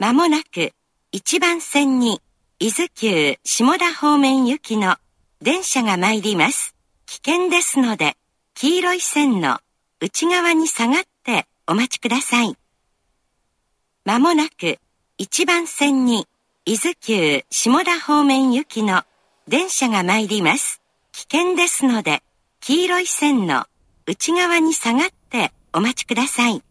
まもなく1番線に伊豆急下田方面行きの電車が参ります。危険ですので、黄色い線の内側に下がってお待ちください。まもなく1番線に伊豆急下田方面行きの電車が参ります。危険ですので、黄色い線の内側に下がってお待ちください。